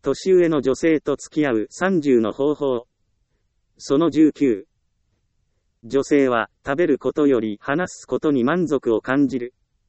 年上の女性と付き合う30の方法。その19。女性は食べることより話すことに満足を感じる。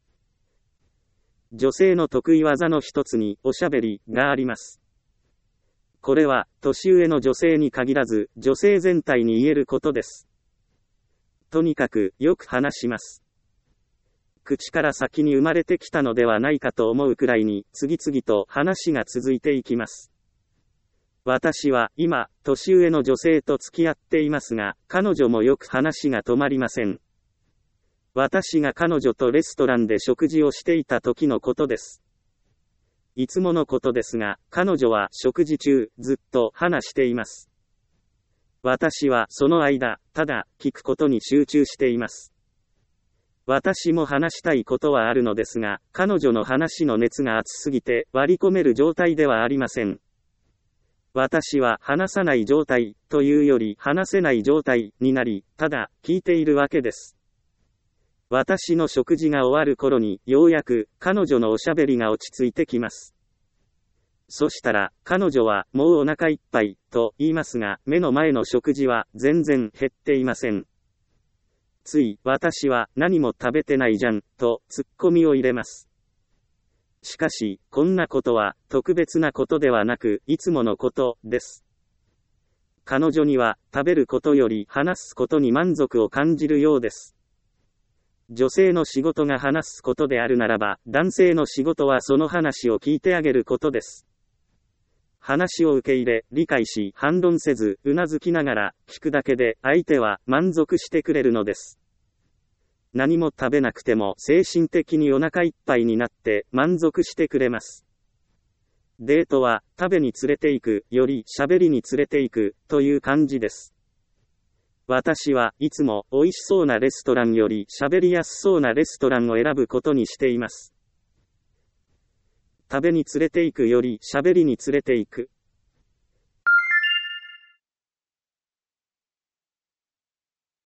女性の得意技の一つにおしゃべりがあります。これは年上の女性に限らず女性全体に言えることです。とにかくよく話します。口から先に生まれてきたのではないかと思うくらいに次々と話が続いていきます。私は今、年上の女性と付き合っていますが、彼女もよく話が止まりません。私が彼女とレストランで食事をしていた時のことです。いつものことですが、彼女は食事中、ずっと話しています。私はその間、ただ聞くことに集中しています。私も話したいことはあるのですが、彼女の話の熱が熱すぎて割り込める状態ではありません。私は話さない状態というより話せない状態になり、ただ聞いているわけです。私の食事が終わる頃にようやく彼女のおしゃべりが落ち着いてきます。そしたら彼女はもうお腹いっぱいと言いますが、目の前の食事は全然減っていません。つい私は何も食べてないじゃんとツッコミを入れます。しかし、こんなことは特別なことではなく、いつものことです。彼女には食べることより話すことに満足を感じるようです。女性の仕事が話すことであるならば、男性の仕事はその話を聞いてあげることです。話を受け入れ、理解し、反論せず、うなずきながら聞くだけで相手は満足してくれるのです。何も食べなくても精神的にお腹いっぱいになって満足してくれます。デートは食べに連れて行くより喋りに連れて行くという感じです。私はいつも美味しそうなレストランより喋りやすそうなレストランを選ぶことにしています。食べに連れて行くより喋りに連れて行く。